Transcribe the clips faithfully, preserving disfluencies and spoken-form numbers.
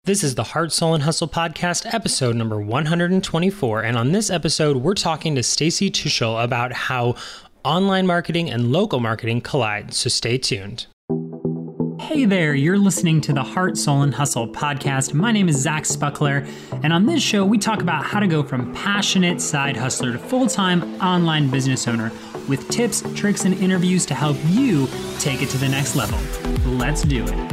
This is the Heart, Soul, and Hustle podcast, episode number one hundred twenty-four. And on this episode, we're talking to Stacy Tuschl about how online marketing and local marketing collide. So stay tuned. Hey there, you're listening to the Heart, Soul, and Hustle podcast. My name is Zach Spuckler, and on this show, we talk about how to go from passionate side hustler to full-time online business owner with tips, tricks, and interviews to help you take it to the next level. Let's do it.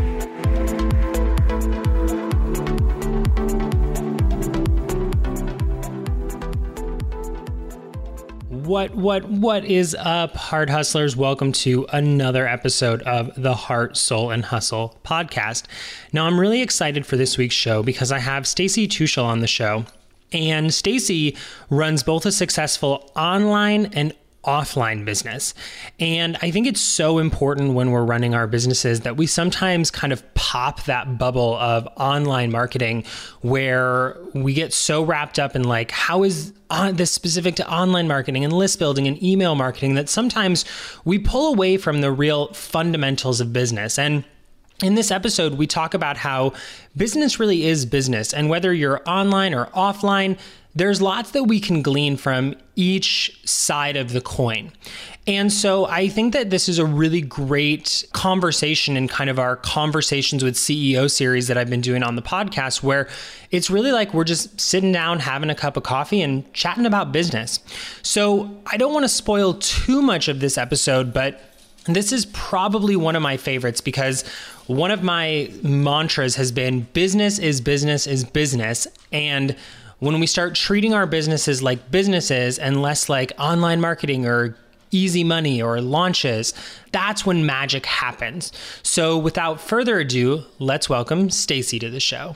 What, what, what is up, Heart Hustlers? Welcome to another episode of the Heart, Soul, and Hustle podcast. Now, I'm really excited for this week's show because I have Stacy Tuschl on the show. And Stacy runs both a successful online and offline business. And I think it's so important when we're running our businesses that we sometimes kind of pop that bubble of online marketing where we get so wrapped up in like, how is on this specific to online marketing and list building and email marketing that sometimes we pull away from the real fundamentals of business. And in this episode, we talk about how business really is business. And whether you're online or offline, there's lots that we can glean from each side of the coin. And so I think that this is a really great conversation in kind of our Conversations with C E O series that I've been doing on the podcast, where it's really like we're just sitting down, having a cup of coffee and chatting about business. So I don't want to spoil too much of this episode, but this is probably one of my favorites because one of my mantras has been business is business is business. And when we start treating our businesses like businesses and less like online marketing or easy money or launches, that's when magic happens. So without further ado, let's welcome Stacy to the show.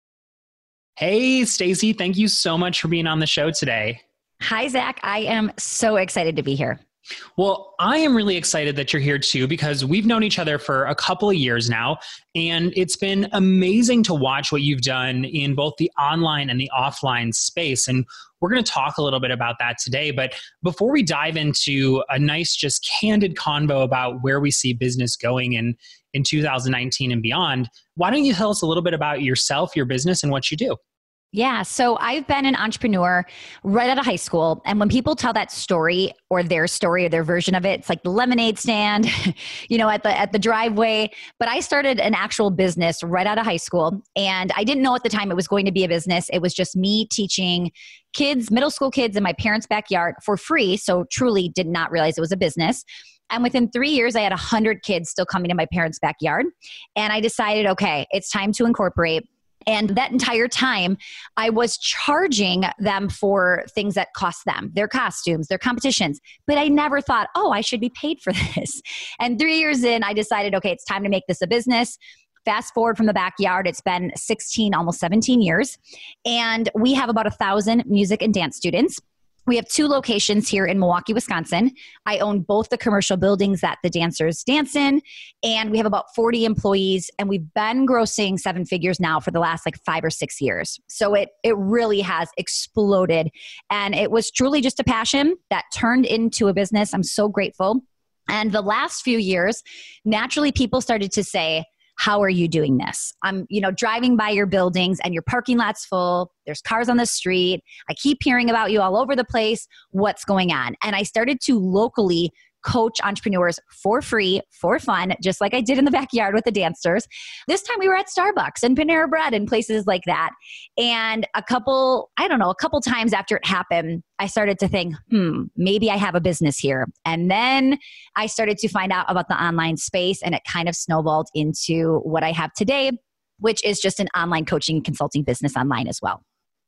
Hey, Stacy, thank you so much for being on the show today. Hi, Zach. I am so excited to be here. Well, I am really excited that you're here too, because we've known each other for a couple of years now, and it's been amazing to watch what you've done in both the online and the offline space. And we're going to talk a little bit about that today. But before we dive into a nice, just candid convo about where we see business going in, in two thousand nineteen and beyond, why don't you tell us a little bit about yourself, your business, and what you do? Yeah. So I've been an entrepreneur right out of high school. And when people tell that story or their story or their version of it, it's like the lemonade stand, you know, at the, at the driveway. But I started an actual business right out of high school. And I didn't know at the time it was going to be a business. It was just me teaching kids, middle school kids in my parents' backyard for free. So truly did not realize it was a business. And within three years, I had a hundred kids still coming to my parents' backyard. And I decided, okay, it's time to incorporate. And that entire time, I was charging them for things that cost them, their costumes, their competitions. But I never thought, oh, I should be paid for this. And three years in, I decided, okay, it's time to make this a business. Fast forward from the backyard, it's been sixteen, almost seventeen years. And we have about a thousand music and dance students. We have two locations here in Milwaukee, Wisconsin. I own both the commercial buildings that the dancers dance in, and we have about forty employees, and we've been grossing seven figures now for the last like five or six years. So it it really has exploded, and it was truly just a passion that turned into a business. I'm so grateful. And the last few years, naturally, people started to say, how are you doing this? I'm, you know, driving by your buildings and your parking lot's full. There's cars on the street. I keep hearing about you all over the place. What's going on? And I started to locally coach entrepreneurs for free, for fun, just like I did in the backyard with the dancers. This time we were at Starbucks and Panera Bread and places like that. And a couple, I don't know, a couple times after it happened, I started to think, hmm, maybe I have a business here. And then I started to find out about the online space, and it kind of snowballed into what I have today, which is just an online coaching and consulting business online as well.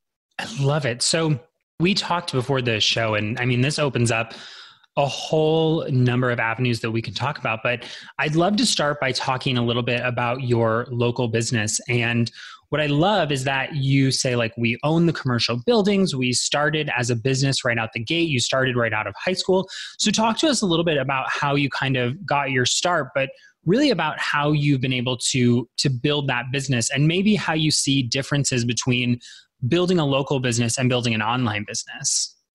I love it. So we talked before the show, and I mean, this opens up a whole number of avenues that we can talk about, but I'd love to start by talking a little bit about your local business. And what I love is that you say, like, we own the commercial buildings. We started as a business right out the gate. You started right out of high school. So talk to us a little bit about how you kind of got your start, but really about how you've been able to, to build that business, and maybe how you see differences between building a local business and building an online business.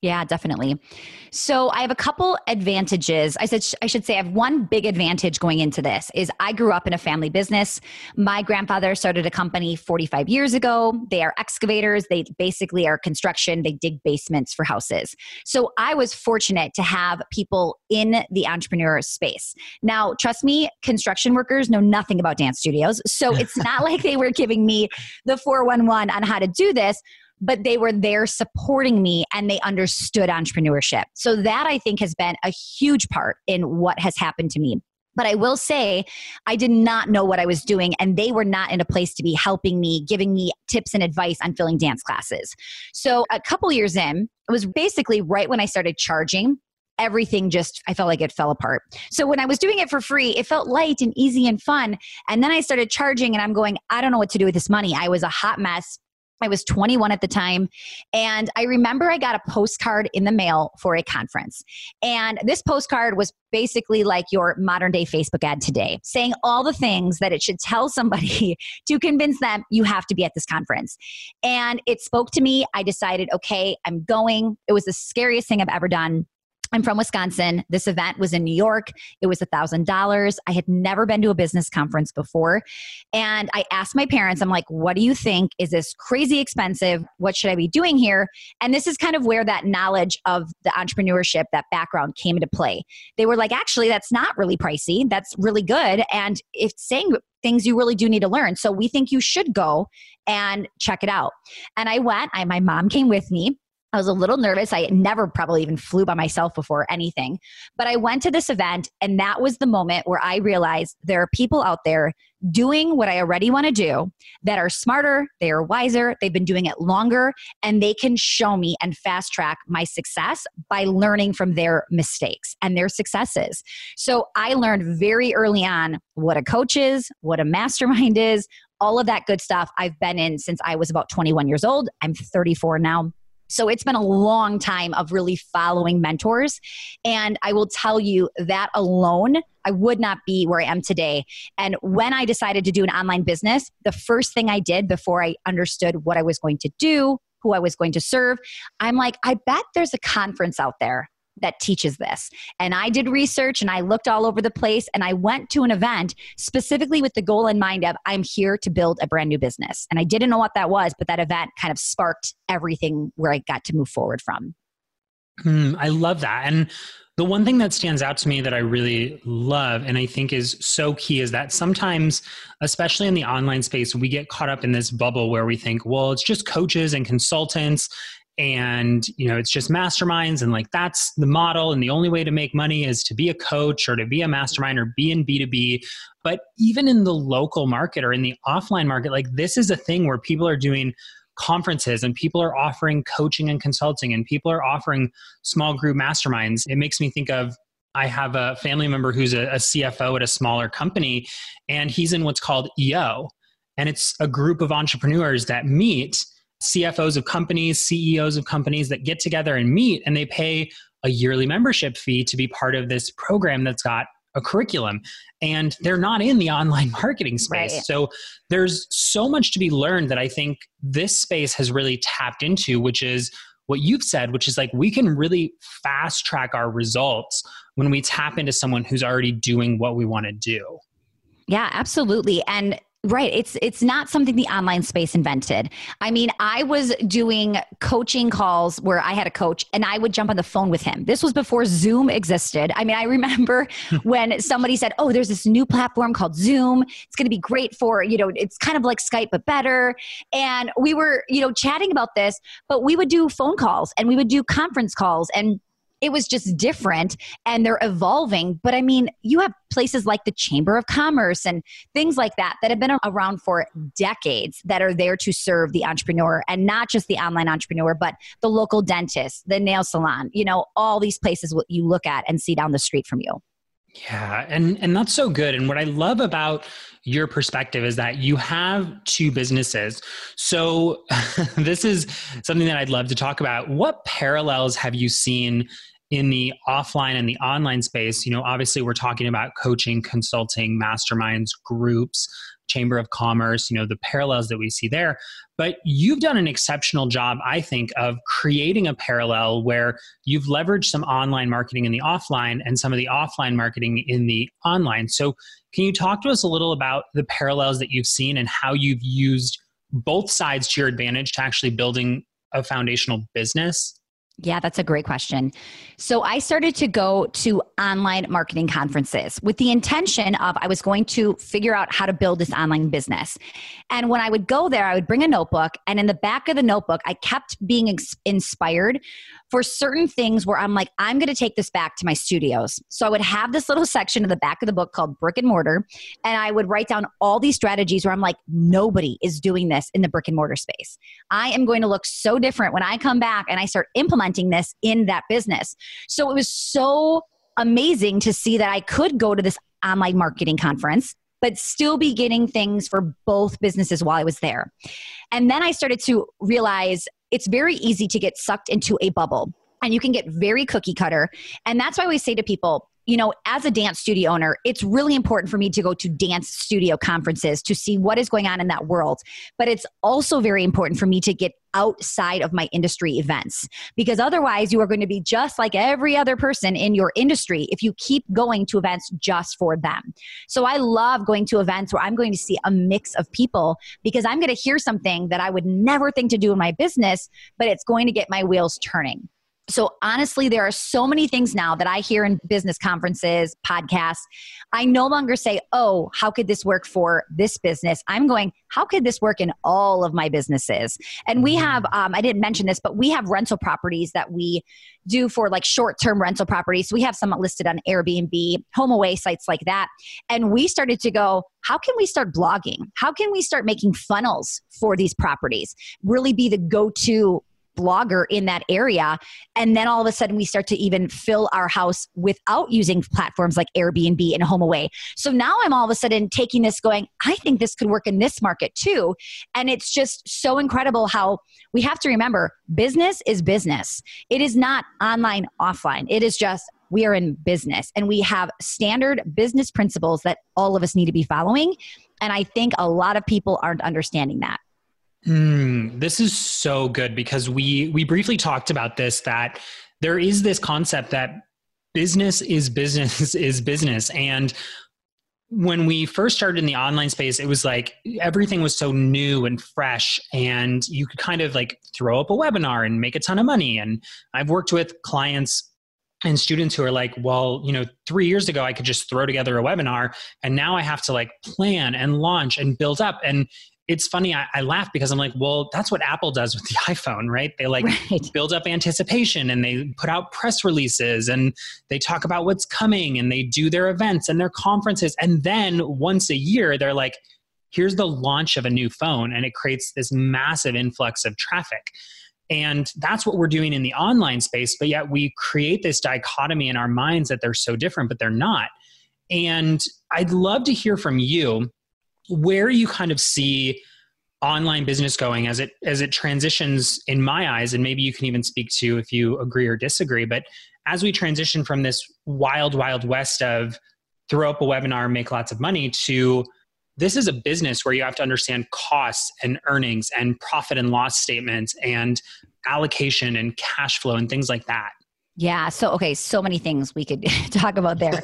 Yeah, definitely. So I have a couple advantages. I said I should say I have one big advantage going into this is I grew up in a family business. My grandfather started a company forty-five years ago. They are excavators. They basically are construction. They dig basements for houses. So I was fortunate to have people in the entrepreneur space. Now, trust me, construction workers know nothing about dance studios. So it's not like they were giving me the four one one on how to do this, but they were there supporting me and they understood entrepreneurship. So that I think has been a huge part in what has happened to me. But I will say, I did not know what I was doing, and they were not in a place to be helping me, giving me tips and advice on filling dance classes. So a couple years in, it was basically right when I started charging, everything just, I felt like it fell apart. So when I was doing it for free, it felt light and easy and fun. And then I started charging and I'm going, I don't know what to do with this money. I was a hot mess. I was twenty-one at the time. And I remember I got a postcard in the mail for a conference. And this postcard was basically like your modern day Facebook ad today, saying all the things that it should tell somebody to convince them you have to be at this conference. And it spoke to me. I decided, okay, I'm going. It was the scariest thing I've ever done. I'm from Wisconsin. This event was in New York. It was one thousand dollars. I had never been to a business conference before. And I asked my parents, I'm like, what do you think? Is this crazy expensive? What should I be doing here? And this is kind of where that knowledge of the entrepreneurship, that background came into play. They were like, actually, that's not really pricey. That's really good. And it's saying things you really do need to learn. So we think you should go and check it out. And I went, I, my mom came with me. I was a little nervous. I never probably even flew by myself before anything. But I went to this event, and that was the moment where I realized there are people out there doing what I already want to do that are smarter, they are wiser, they've been doing it longer, and they can show me and fast track my success by learning from their mistakes and their successes. So I learned very early on what a coach is, what a mastermind is, all of that good stuff I've been in since I was about twenty-one years old. I'm thirty-four now. So it's been a long time of really following mentors. And I will tell you that alone, I would not be where I am today. And when I decided to do an online business, the first thing I did before I understood what I was going to do, who I was going to serve, I'm like, I bet there's a conference out there that teaches this. And I did research and I looked all over the place and I went to an event specifically with the goal in mind of I'm here to build a brand new business. And I didn't know what that was, but that event kind of sparked everything where I got to move forward from. Mm, I love that. And the one thing that stands out to me that I really love and I think is so key is that sometimes, especially in the online space, we get caught up in this bubble where we think, well, it's just coaches and consultants and, you know, it's just masterminds and like that's the model. And the only way to make money is to be a coach or to be a mastermind or be in B two B. But even in the local market or in the offline market, like this is a thing where people are doing conferences and people are offering coaching and consulting and people are offering small group masterminds. It makes me think of, I have a family member who's a, a C F O at a smaller company and he's in what's called E O. And it's a group of entrepreneurs that meet, C F Os of companies, C E Os of companies that get together and meet and they pay a yearly membership fee to be part of this program that's got a curriculum and they're not in the online marketing space. Right. So there's so much to be learned that I think this space has really tapped into, which is what you've said, which is like we can really fast track our results when we tap into someone who's already doing what we want to do. Yeah, absolutely. And right. It's it's not something the online space invented. I mean, I was doing coaching calls where I had a coach and I would jump on the phone with him. This was before Zoom existed. I mean, I remember when somebody said, oh, there's this new platform called Zoom. It's going to be great for, you know, it's kind of like Skype, but better. And we were, you know, chatting about this, but we would do phone calls and we would do conference calls and it was just different and they're evolving. But I mean, you have places like the Chamber of Commerce and things like that that have been around for decades that are there to serve the entrepreneur and not just the online entrepreneur, but the local dentist, the nail salon, you know, all these places what you look at and see down the street from you. Yeah. And, and that's so good. And what I love about your perspective is that you have two businesses. So this is something that I'd love to talk about. What parallels have you seen in the offline and the online space, you know, obviously we're talking about coaching, consulting, masterminds, groups, Chamber of Commerce, you know, the parallels that we see there. But you've done an exceptional job, I think, of creating a parallel where you've leveraged some online marketing in the offline and some of the offline marketing in the online. So can you talk to us a little about the parallels that you've seen and how you've used both sides to your advantage to actually building a foundational business? Yeah, that's a great question. So I started to go to online marketing conferences with the intention of I was going to figure out how to build this online business. And when I would go there, I would bring a notebook, and in the back of the notebook, I kept being ex- inspired for certain things where I'm like, I'm going to take this back to my studios. So I would have this little section in the back of the book called Brick and Mortar, and I would write down all these strategies where I'm like, nobody is doing this in the brick and mortar space. I am going to look so different when I come back and I start implementing this in that business. So it was so amazing to see that I could go to this online marketing conference, but still be getting things for both businesses while I was there. And then I started to realize it's very easy to get sucked into a bubble, and you can get very cookie cutter. And that's why we say to people, you know, as a dance studio owner, it's really important for me to go to dance studio conferences to see what is going on in that world. But it's also very important for me to get outside of my industry events, because otherwise you are going to be just like every other person in your industry if you keep going to events just for them. So I love going to events where I'm going to see a mix of people, because I'm going to hear something that I would never think to do in my business, but it's going to get my wheels turning. So honestly, there are so many things now that I hear in business conferences, podcasts. I no longer say, oh, how could this work for this business? I'm going, how could this work in all of my businesses? And we have, um, I didn't mention this, but we have rental properties that we do for like short-term rental properties. So we have some listed on Airbnb, HomeAway, sites like that. And we started to go, how can we start blogging? How can we start making funnels for these properties? Really be the go-to blogger in that area. And then all of a sudden we start to even fill our house without using platforms like Airbnb and HomeAway. So now I'm all of a sudden taking this going, I think this could work in this market too. And it's just so incredible how we have to remember business is business. It is not online, offline. It is just, we are in business and we have standard business principles that all of us need to be following. And I think a lot of people aren't understanding that. Mm, this is so good, because we we briefly talked about this, that there is this concept that business is business is business. And when we first started in the online space, it was like everything was so new and fresh, and you could kind of like throw up a webinar and make a ton of money. And I've worked with clients and students who are like, well, you know, three years ago, I could just throw together a webinar, and now I have to like plan and launch and build up. And it's funny, I, I laugh because I'm like, well, that's what Apple does with the iPhone, right? They like right. build up anticipation, and they put out press releases, and they talk about what's coming, and they do their events and their conferences. And then once a year, they're like, here's the launch of a new phone. And it creates this massive influx of traffic. And that's what we're doing in the online space. But yet we create this dichotomy in our minds that they're so different, but they're not. And I'd love to hear from you where you kind of see online business going as it as it transitions in my eyes, and maybe you can even speak to if you agree or disagree. But as we transition from this wild, wild west of throw up a webinar, make lots of money, to this is a business where you have to understand costs and earnings and profit and loss statements and allocation and cash flow and things like that. Yeah. So, okay. So many things we could talk about there.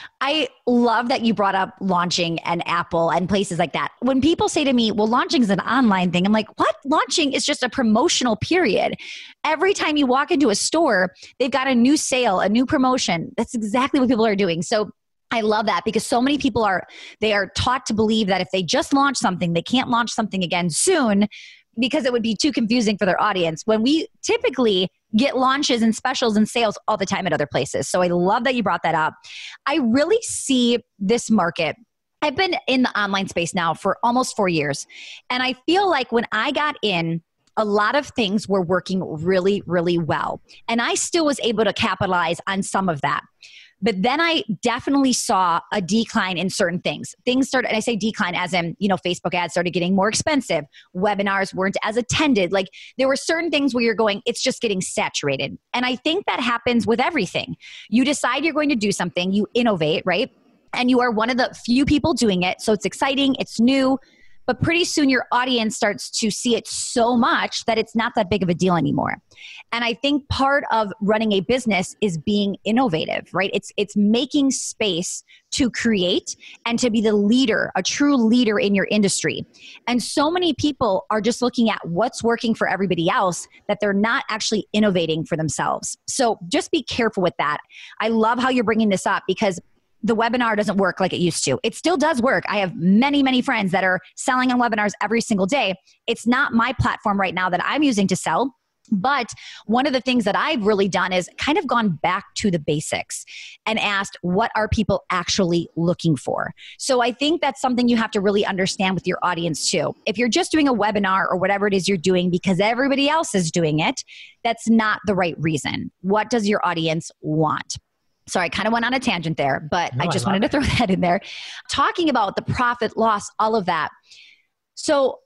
I love that you brought up launching and Apple and places like that. When people say to me, well, launching is an online thing, I'm like, what? Launching is just a promotional period. Every time you walk into a store, they've got a new sale, a new promotion. That's exactly what people are doing. So I love that, because so many people are, they are taught to believe that if they just launch something, they can't launch something again soon, because it would be too confusing for their audience, when we typically get launches and specials and sales all the time at other places. So I love that you brought that up. I really see this market. I've been in the online space now for almost four years. And I feel like when I got in, a lot of things were working really, really well. And I still was able to capitalize on some of that. But then I definitely saw a decline in certain things. Things started, and I say decline as in, you know, Facebook ads started getting more expensive. Webinars weren't as attended. Like there were certain things where you're going, it's just getting saturated. And I think that happens with everything. You decide you're going to do something, you innovate, right? And you are one of the few people doing it. So it's exciting, it's new, but pretty soon your audience starts to see it so much that it's not that big of a deal anymore. And I think part of running a business is being innovative, right? It's it's making space to create and to be the leader, a true leader in your industry. And so many people are just looking at what's working for everybody else that they're not actually innovating for themselves. So just be careful with that. I love how you're bringing this up because the webinar doesn't work like it used to. It still does work. I have many, many friends that are selling on webinars every single day. It's not my platform right now that I'm using to sell. But one of the things that I've really done is kind of gone back to the basics and asked, what are people actually looking for? So I think that's something you have to really understand with your audience too. If you're just doing a webinar or whatever it is you're doing because everybody else is doing it, that's not the right reason. What does your audience want? Sorry, I kind of went on a tangent there, but no, I just I wanted it. to throw that in there. Talking about the profit, loss, all of that. So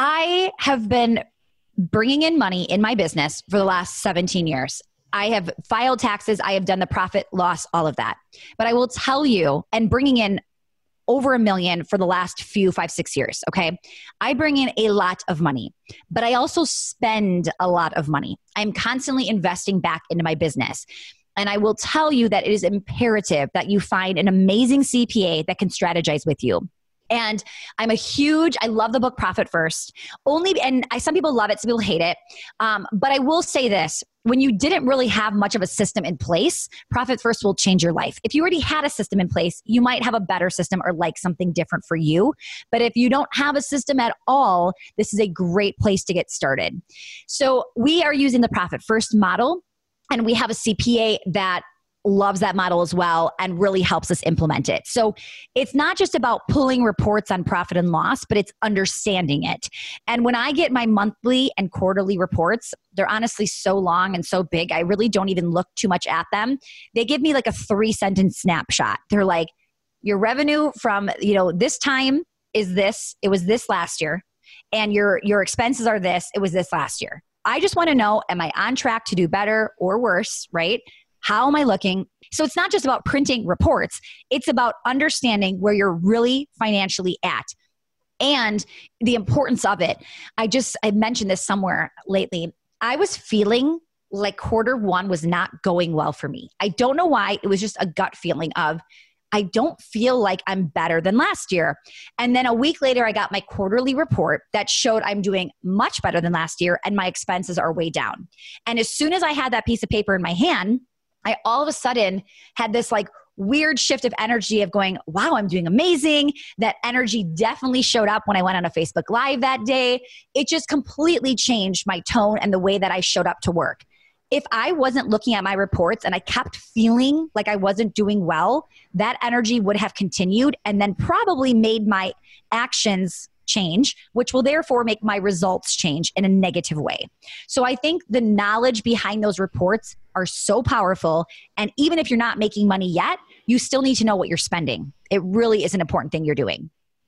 I have been bringing in money in my business for the last seventeen years. I have filed taxes. I have done the profit, loss, all of that. But I will tell you, and bringing in over a million for the last few, five, six years, okay? I bring in a lot of money, but I also spend a lot of money. I'm constantly investing back into my business. And I will tell you that it is imperative that you find an amazing C P A that can strategize with you. And I'm a huge, I love the book Profit First. Only, and I, some people love it, some people hate it. Um, but I will say this, when you didn't really have much of a system in place, Profit First will change your life. If you already had a system in place, you might have a better system or like something different for you. But if you don't have a system at all, this is a great place to get started. So we are using the Profit First model. And we have a C P A that loves that model as well and really helps us implement it. So it's not just about pulling reports on profit and loss, but it's understanding it. And when I get my monthly and quarterly reports, they're honestly so long and so big, I really don't even look too much at them. They give me like a three sentence snapshot. They're like, your revenue from, you know, this time is this, it was this last year, and your, your expenses are this, it was this last year. I just want to know, am I on track to do better or worse, right? How am I looking? So it's not just about printing reports. It's about understanding where you're really financially at and the importance of it. I just, I mentioned this somewhere lately. I was feeling like quarter one was not going well for me. I don't know why. It was just a gut feeling of, I don't feel like I'm better than last year. And then a week later, I got my quarterly report that showed I'm doing much better than last year and my expenses are way down. And as soon as I had that piece of paper in my hand, I all of a sudden had this like weird shift of energy of going, wow, I'm doing amazing. That energy definitely showed up when I went on a Facebook Live that day. It just completely changed my tone and the way that I showed up to work. If I wasn't looking at my reports and I kept feeling like I wasn't doing well, that energy would have continued and then probably made my actions change, which will therefore make my results change in a negative way. So I think the knowledge behind those reports are so powerful. And even if you're not making money yet, you still need to know what you're spending. It really is an important thing you're doing.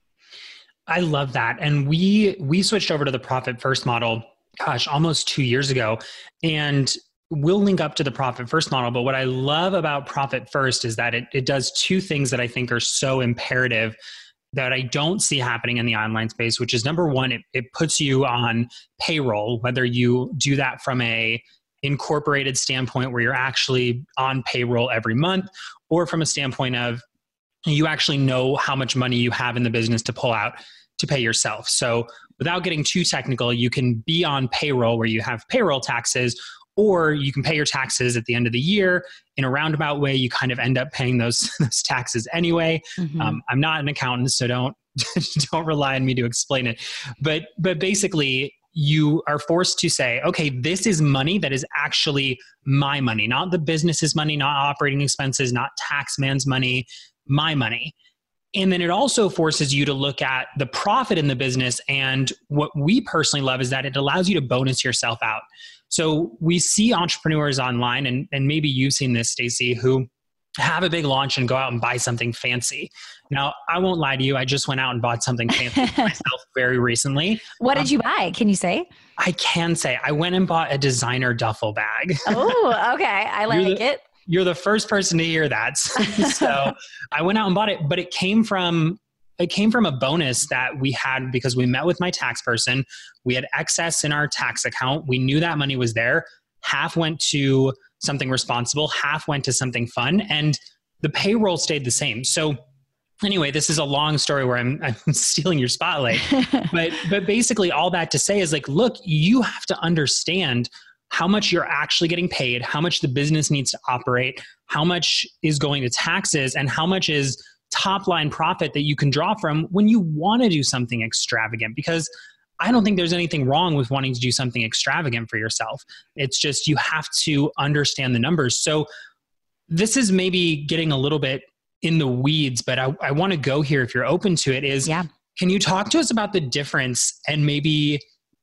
I love that. And we we switched over to the Profit First model, gosh, almost two years ago. And we'll link up to the Profit First model. But what I love about Profit First is that it, it does two things that I think are so imperative that I don't see happening in the online space, which is number one, it, it puts you on payroll, whether you do that from a incorporated standpoint where you're actually on payroll every month, or from a standpoint of you actually know how much money you have in the business to pull out to pay yourself. So without getting too technical, you can be on payroll where you have payroll taxes, or you can pay your taxes at the end of the year. In a roundabout way, you kind of end up paying those, those taxes anyway. Mm-hmm. Um, I'm not an accountant, so don't don't rely on me to explain it. But but basically, you are forced to say, okay, this is money that is actually my money, not the business's money, not operating expenses, not tax man's money, my money. And then it also forces you to look at the profit in the business. And what we personally love is that it allows you to bonus yourself out. So we see entrepreneurs online, and, and maybe you've seen this, Stacey, who have a big launch and go out and buy something fancy. Now, I won't lie to you. I just went out and bought something fancy for myself very recently. What um, did you buy? Can you say? I can say I went and bought a designer duffel bag. Oh, okay. I like the, it. You're the first person to hear that. So I went out and bought it, but it came from It came from a bonus that we had because we met with my tax person. We had excess in our tax account. We knew that money was there. Half went to something responsible, half went to something fun, and the payroll stayed the same. So anyway, this is a long story where I'm, I'm stealing your spotlight. but but basically all that to say is like, look, you have to understand how much you're actually getting paid, how much the business needs to operate, how much is going to taxes, and how much is top line profit that you can draw from when you want to do something extravagant. Because I don't think there's anything wrong with wanting to do something extravagant for yourself. It's just you have to understand the numbers. So this is maybe getting a little bit in the weeds, but I, I want to go here if you're open to it is, yeah. Can you talk to us about the difference and maybe,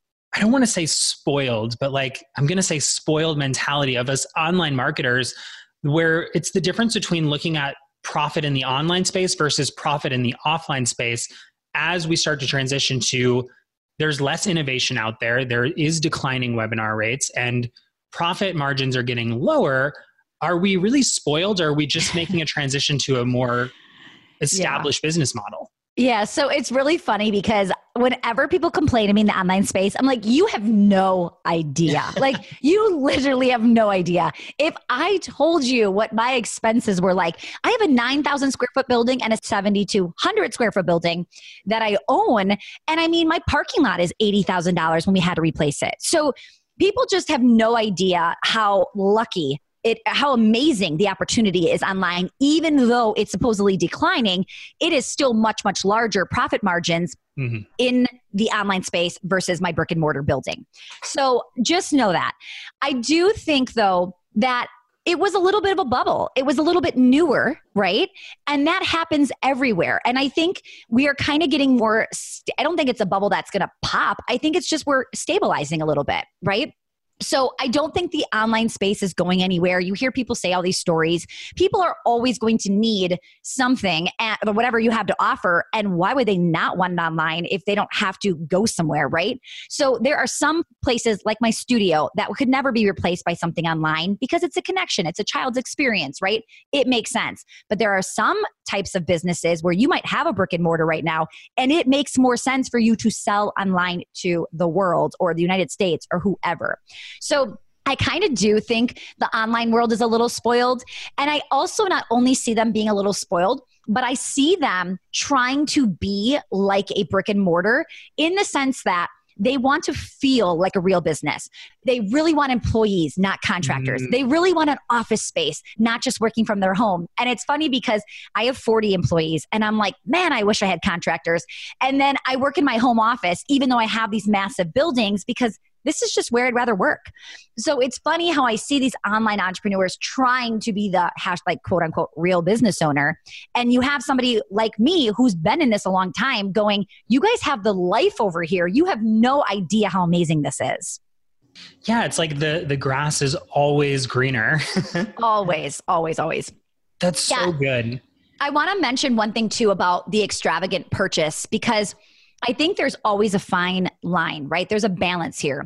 I don't want to say spoiled, but like, I'm going to say spoiled mentality of us online marketers, where it's the difference between looking at profit in the online space versus profit in the offline space as we start to transition to there's less innovation out there, there is declining webinar rates, and profit margins are getting lower. Are we really spoiled, or are we just making a transition to a more established yeah. business model? Yeah, so it's really funny because whenever people complain to me in the online space, I'm like, you have no idea. Like, you literally have no idea. If I told you what my expenses were like, I have a nine thousand square foot building and a seven thousand two hundred square foot building that I own. And I mean, my parking lot is eighty thousand dollars when we had to replace it. So people just have no idea how lucky It, how amazing the opportunity is online. Even though it's supposedly declining, it is still much, much larger profit margins mm-hmm. in the online space versus my brick and mortar building. So just know that. I do think though that it was a little bit of a bubble. It was a little bit newer, right? And that happens everywhere. And I think we are kind of getting more, st- I don't think it's a bubble that's going to pop. I think it's just we're stabilizing a little bit, right? So I don't think the online space is going anywhere. You hear people say all these stories. People are always going to need something, at, whatever you have to offer. And why would they not want it online if they don't have to go somewhere, right? So there are some places like my studio that could never be replaced by something online because it's a connection. It's a child's experience, right? It makes sense. But there are some types of businesses where you might have a brick and mortar right now, and it makes more sense for you to sell online to the world or the United States or whoever. So I kind of do think the online world is a little spoiled. And I also not only see them being a little spoiled, but I see them trying to be like a brick and mortar in the sense that they want to feel like a real business. They really want employees, not contractors. Mm. They really want an office space, not just working from their home. And it's funny because I have forty employees and I'm like, man, I wish I had contractors. And then I work in my home office, even though I have these massive buildings, because this is just where I'd rather work. So it's funny how I see these online entrepreneurs trying to be the hash, like quote unquote, real business owner. And you have somebody like me who's been in this a long time going, you guys have the life over here. You have no idea how amazing this is. Yeah, it's like the, the grass is always greener. always, always, always. That's so yeah. good. I want to mention one thing too about the extravagant purchase, because I think there's always a fine line, right? There's a balance here.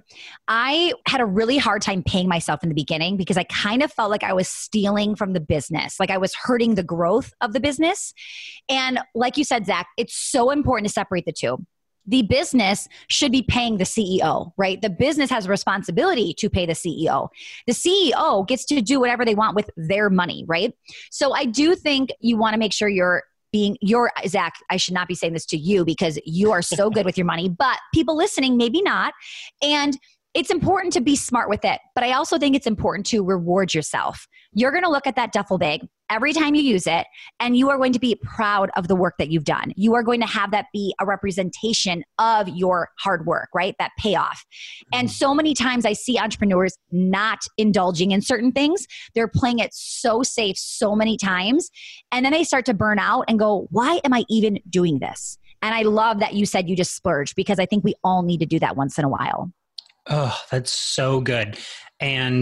I had a really hard time paying myself in the beginning because I kind of felt like I was stealing from the business, like I was hurting the growth of the business. And like you said, Zach, it's so important to separate the two. The business should be paying the C E O, right? The business has a responsibility to pay the C E O. The C E O gets to do whatever they want with their money, right? So I do think you want to make sure you're being your Zach, I should not be saying this to you because you are so good with your money, but people listening, maybe not. And it's important to be smart with it. But I also think it's important to reward yourself. You're going to look at that duffel bag every time you use it, and you are going to be proud of the work that you've done. You are going to have that be a representation of your hard work, right? That payoff. And so many times I see entrepreneurs not indulging in certain things. They're playing it so safe so many times. And then they start to burn out and go, why am I even doing this? And I love that you said you just splurged, because I think we all need to do that once in a while. Oh, that's so good. And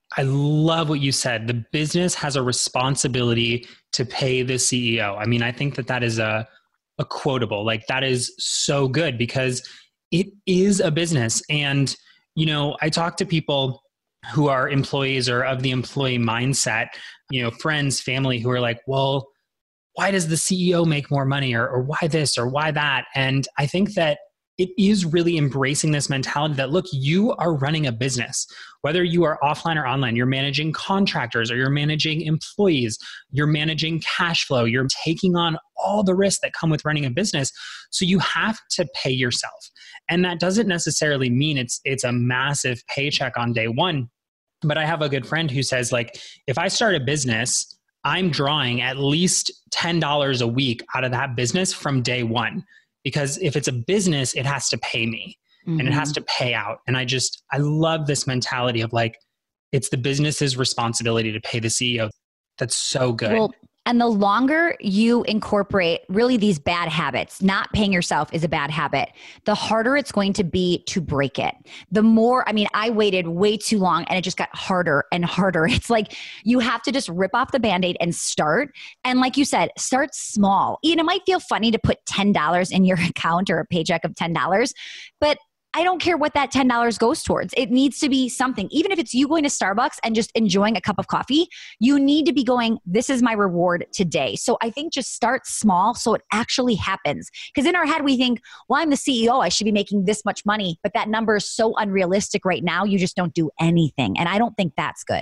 I love what you said. The business has a responsibility to pay the C E O. I mean, I think that that is a, a quotable, like that is so good because it is a business. And, you know, I talk to people who are employees or of the employee mindset, you know, friends, family who are like, well, why does the C E O make more money or, or why this or why that? And I think that it is really embracing this mentality that, look, you are running a business, whether you are offline or online, you're managing contractors or you're managing employees, you're managing cash flow, you're taking on all the risks that come with running a business. So you have to pay yourself. And that doesn't necessarily mean it's, it's a massive paycheck on day one. But I have a good friend who says, like, if I start a business, I'm drawing at least ten dollars a week out of that business from day one. Because if it's a business, it has to pay me mm-hmm. and it has to pay out. And I just, I love this mentality of like, it's the business's responsibility to pay the C E O. That's so good. Well, and the longer you incorporate really these bad habits, not paying yourself is a bad habit, the harder it's going to be to break it. The more, I mean, I waited way too long and it just got harder and harder. It's like you have to just rip off the Band-Aid and start. And like you said, start small. You know, it might feel funny to put ten dollars in your account or a paycheck of ten dollars, but I don't care what that ten dollars goes towards. It needs to be something. Even if it's you going to Starbucks and just enjoying a cup of coffee, you need to be going, this is my reward today. So I think just start small so it actually happens. Because in our head, we think, well, I'm the C E O. I should be making this much money. But that number is so unrealistic right now. You just don't do anything. And I don't think that's good.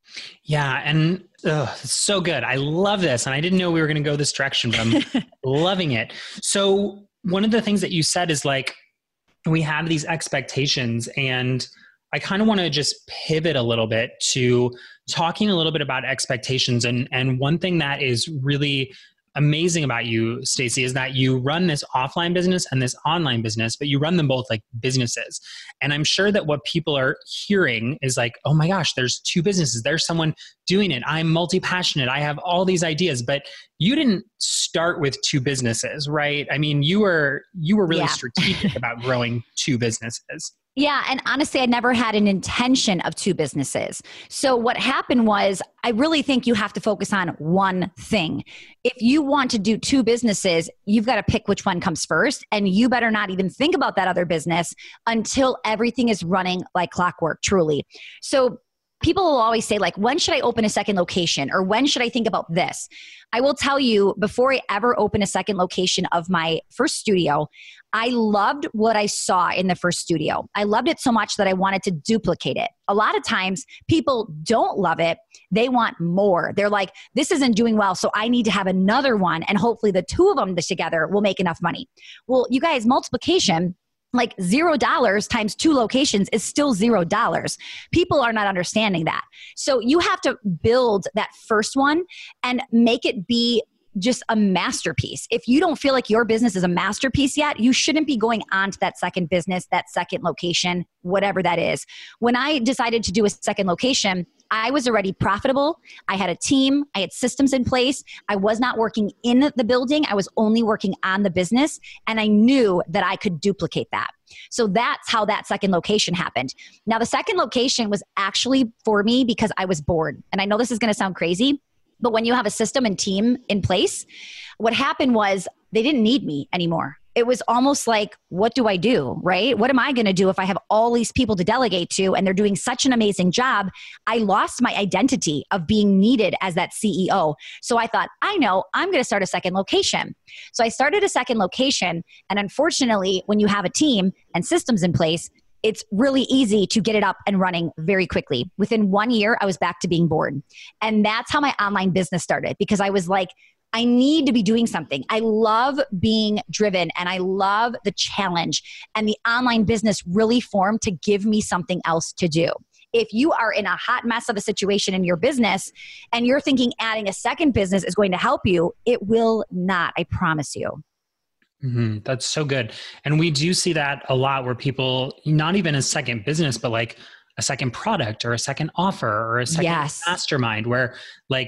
Yeah. And ugh, it's so good. I love this. And I didn't know we were going to go this direction, but I'm loving it. So one of the things that you said is like, we have these expectations, and I kind of want to just pivot a little bit to talking a little bit about expectations. And, and one thing that is really amazing about you, Stacey, is that you run this offline business and this online business, but you run them both like businesses. And I'm sure that what people are hearing is like, oh my gosh, there's two businesses. There's someone doing it. I'm multi-passionate. I have all these ideas, but you didn't start with two businesses, right? I mean, you were, you were really yeah. strategic about growing two businesses. Yeah. And honestly, I never had an intention of two businesses. So what happened was, I really think you have to focus on one thing. If you want to do two businesses, you've got to pick which one comes first. And you better not even think about that other business until everything is running like clockwork, truly. So people will always say, like, when should I open a second location? Or when should I think about this? I will tell you, before I ever opened a second location of my first studio, I loved what I saw in the first studio. I loved it so much that I wanted to duplicate it. A lot of times people don't love it. They want more. They're like, this isn't doing well, so I need to have another one. And hopefully the two of them together will make enough money. Well, you guys, multiplication, like zero dollars times two locations is still zero dollars. People are not understanding that. So you have to build that first one and make it be just a masterpiece. If you don't feel like your business is a masterpiece yet, you shouldn't be going on to that second business, that second location, whatever that is. When I decided to do a second location, I was already profitable. I had a team. I had systems in place. I was not working in the building. I was only working on the business. And I knew that I could duplicate that. So that's how that second location happened. Now, the second location was actually for me because I was bored. And I know this is going to sound crazy, but when you have a system and team in place, what happened was they didn't need me anymore. It was almost like, what do I do, right? What am I going to do if I have all these people to delegate to and they're doing such an amazing job? I lost my identity of being needed as that C E O. So I thought, I know, I'm going to start a second location. So I started a second location. And unfortunately, when you have a team and systems in place, it's really easy to get it up and running very quickly. Within one year, I was back to being bored. And that's how my online business started, because I was like, I need to be doing something. I love being driven and I love the challenge. And the online business really formed to give me something else to do. If you are in a hot mess of a situation in your business and you're thinking adding a second business is going to help you, it will not, I promise you. Mm-hmm. That's so good. And we do see that a lot where people, not even a second business, but like a second product or a second offer or a second yes. mastermind where like,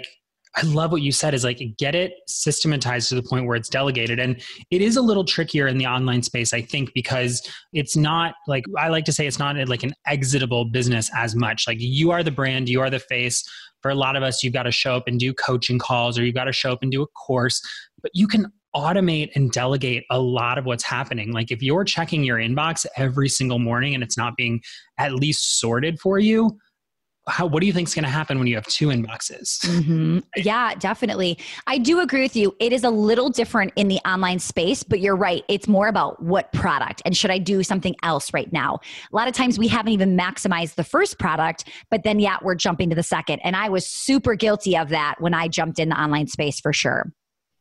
I love what you said is like, get it systematized to the point where it's delegated. And it is a little trickier in the online space, I think, because it's not like, I like to say it's not like an exitable business as much. Like you are the brand, you are the face. For a lot of us, you've got to show up and do coaching calls, or you've got to show up and do a course, but you can automate and delegate a lot of what's happening. Like if you're checking your inbox every single morning and it's not being at least sorted for you, How, what do you think is going to happen when you have two inboxes? Mm-hmm. Yeah, definitely. I do agree with you. It is a little different in the online space, but you're right. It's more about what product and should I do something else right now? A lot of times we haven't even maximized the first product, but then yeah, we're jumping to the second. And I was super guilty of that when I jumped in the online space for sure.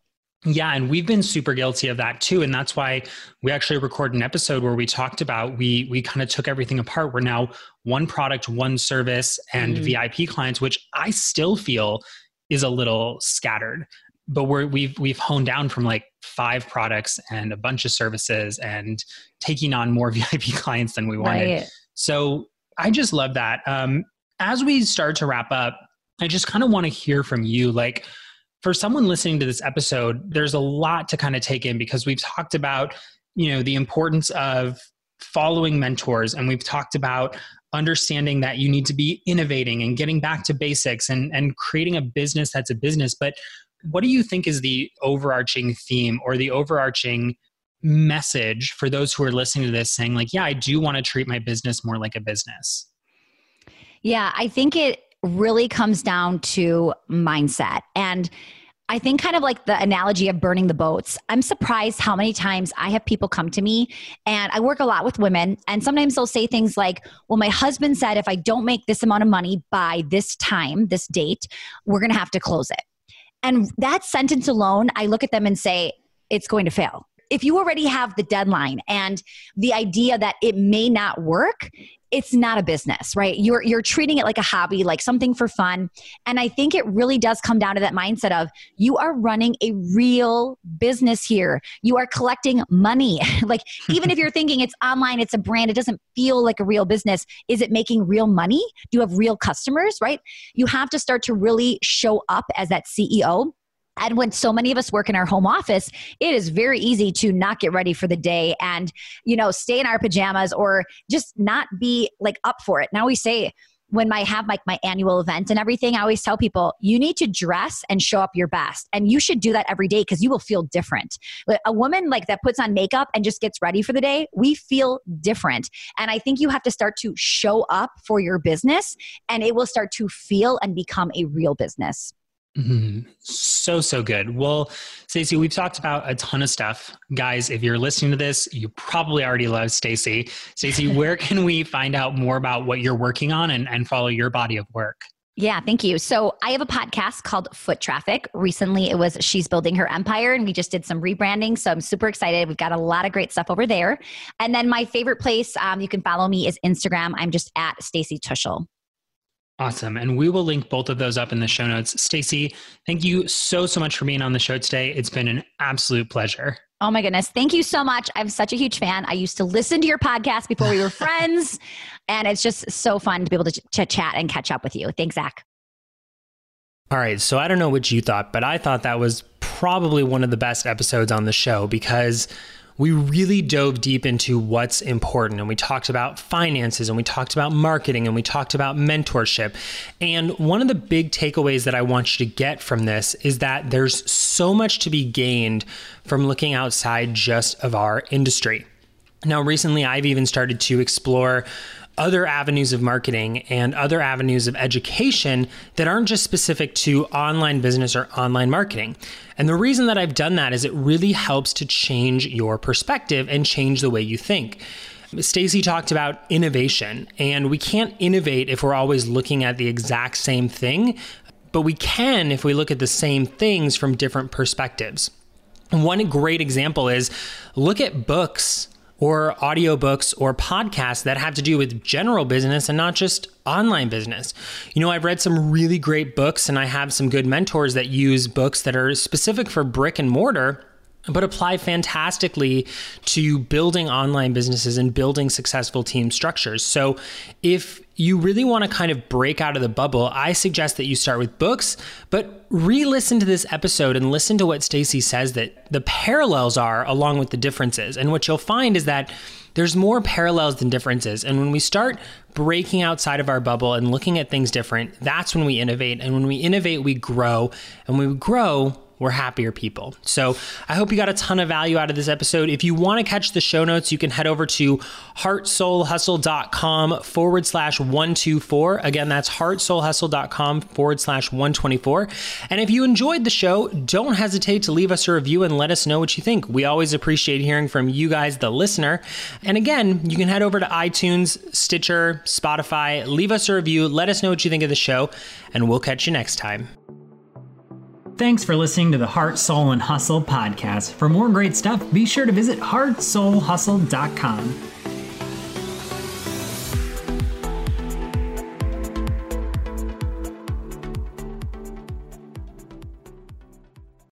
Yeah. And we've been super guilty of that too. And that's why we actually recorded an episode where we talked about, we, we kind of took everything apart. We're now one product, one service, and mm. V I P clients, which I still feel is a little scattered, but we're, we've, we've honed down from like five products and a bunch of services and taking on more V I P clients than we wanted. Right. So I just love that. Um, as we start to wrap up, I just kind of want to hear from you. Like, for someone listening to this episode, there's a lot to kind of take in because we've talked about, you know, the importance of following mentors, and we've talked about understanding that you need to be innovating and getting back to basics and, and creating a business that's a business. But what do you think is the overarching theme or the overarching message for those who are listening to this saying like, yeah, I do want to treat my business more like a business? Yeah, I think it really comes down to mindset. And I think kind of like the analogy of burning the boats. I'm surprised how many times I have people come to me, and I work a lot with women, and sometimes they'll say things like, well, my husband said if I don't make this amount of money by this time, this date, we're going to have to close it. And that sentence alone, I look at them and say, it's going to fail. If you already have the deadline and the idea that it may not work, it's not a business, right? You're you're treating it like a hobby, like something for fun. And I think it really does come down to that mindset of you are running a real business here. You are collecting money. Like even if you're thinking it's online, it's a brand, it doesn't feel like a real business. Is it making real money? Do you have real customers, right? You have to start to really show up as that C E O. And when so many of us work in our home office, it is very easy to not get ready for the day and, you know, stay in our pajamas or just not be like up for it. Now we say when I have like my annual event and everything, I always tell people, you need to dress and show up your best. And you should do that every day because you will feel different. A woman like that puts on makeup and just gets ready for the day, we feel different. And I think you have to start to show up for your business and it will start to feel and become a real business. Mm-hmm. So, so good. Well, Stacey, we've talked about a ton of stuff. Guys, if you're listening to this, you probably already love Stacey. Stacey, where can we find out more about what you're working on and, and follow your body of work? Yeah, thank you. So I have a podcast called Foot Traffic. Recently, it was She's Building Her Empire, and we just did some rebranding. So I'm super excited. We've got a lot of great stuff over there. And then my favorite place um, you can follow me is Instagram. I'm just at Stacey Tuschl. Awesome. And we will link both of those up in the show notes. Stacey, thank you so, so much for being on the show today. It's been an absolute pleasure. Oh my goodness. Thank you so much. I'm such a huge fan. I used to listen to your podcast before we were friends, and it's just so fun to be able to, ch- to chat and catch up with you. Thanks, Zach. All right. So I don't know what you thought, but I thought that was probably one of the best episodes on the show because we really dove deep into what's important, and we talked about finances, and we talked about marketing, and we talked about mentorship. And one of the big takeaways that I want you to get from this is that there's so much to be gained from looking outside just of our industry. Now, recently, I've even started to explore other avenues of marketing and other avenues of education that aren't just specific to online business or online marketing. And the reason that I've done that is it really helps to change your perspective and change the way you think. Stacey talked about innovation, and we can't innovate if we're always looking at the exact same thing, but we can if we look at the same things from different perspectives. One great example is look at books or audiobooks or podcasts that have to do with general business and not just online business. You know, I've read some really great books, and I have some good mentors that use books that are specific for brick and mortar, but apply fantastically to building online businesses and building successful team structures. So if you really want to kind of break out of the bubble, I suggest that you start with books, but re-listen to this episode and listen to what Stacey says that the parallels are along with the differences. And what you'll find is that there's more parallels than differences. And when we start breaking outside of our bubble and looking at things different, that's when we innovate. And when we innovate, we grow. And when we grow, we're happier people. So I hope you got a ton of value out of this episode. If you want to catch the show notes, you can head over to heartsoulhustle.com forward slash 124. Again, that's heartsoulhustle.com forward slash 124. And if you enjoyed the show, don't hesitate to leave us a review and let us know what you think. We always appreciate hearing from you guys, the listener. And again, you can head over to iTunes, Stitcher, Spotify, leave us a review, let us know what you think of the show, and we'll catch you next time. Thanks for listening to the Heart, Soul, and Hustle podcast. For more great stuff, be sure to visit heart soul hustle dot com.